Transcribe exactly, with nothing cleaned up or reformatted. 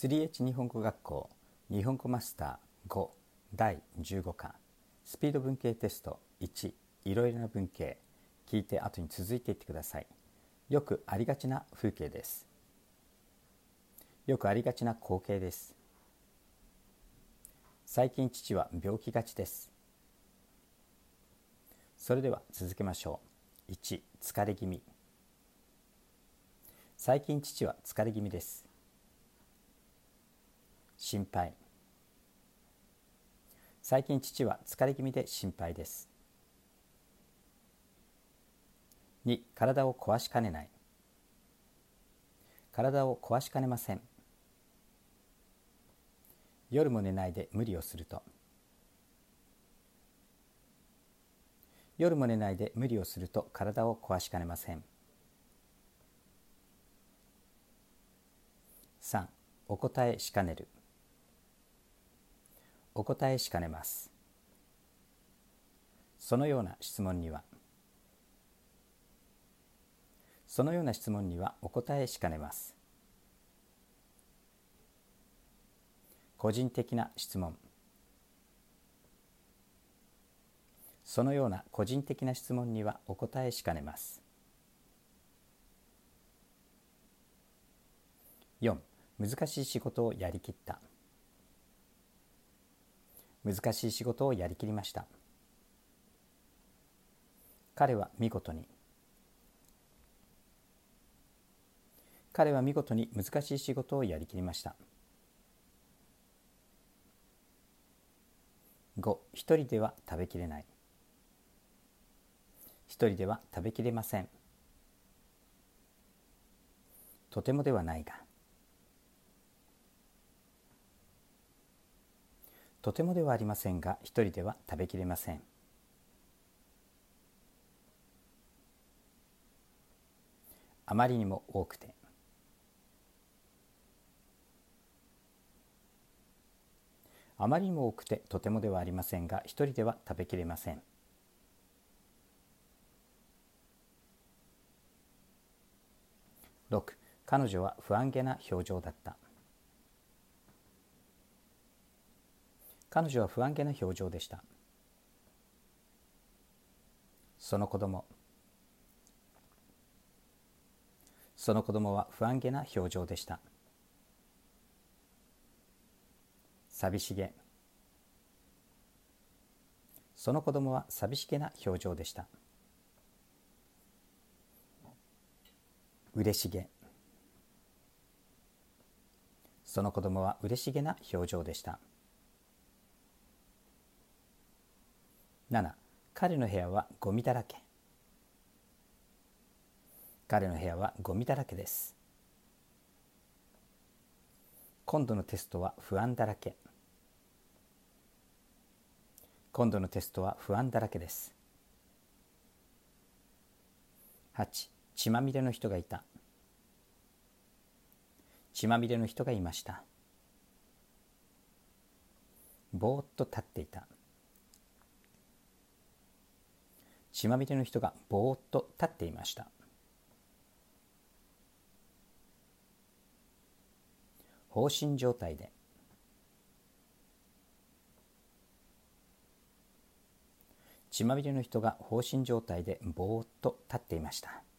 スリーエイチ 日本語学校日本語マスターごだいじゅうご課スピード文系テストいちいろいろな文系聞いて後に続いていってください。よくありがちな風景です。よくありがちな光景です。最近父は病気がちです。それでは続けましょう。いち疲れ気味。最近父は疲れ気味です。心配。最近父は疲れ気味で心配です。に体を壊しかねない。体を壊しかねません。夜も寝ないで無理をすると。夜も寝ないで無理をすると体を壊しかねません。さんお答えしかねる。お答えしかねます。そのような質問にはそのような質問にはお答えしかねます。個人的な質問。そのような個人的な質問にはお答えしかねます。よん難しい仕事をやりきった。難しい仕事をやりきりました。彼は見事に彼は見事に難しい仕事をやりきりました。ご一人では食べきれない。一人では食べきれません。とてもではないがとてもではありませんが一人では食べきれません。あまりにも多くてあまりにも多くてとてもではありませんが一人では食べきれません。ろく彼女は不安げな表情だった。彼女は不安げな表情でした。その子供その子供は不安げな表情でした。寂しげその子供は寂しげな表情でした。嬉しげその子供は嬉しげな表情でした。なな彼の部屋はゴミだらけ。彼の部屋はゴミだらけです。今度のテストは不安だらけ。今度のテストは不安だらけです。はち血まみれの人がいた。血まみれの人がいました。ぼーっと立っていた。血まみれの人がぼーっと立っていました。放心状態で血まみれの人が放心状態でぼーっと立っていました。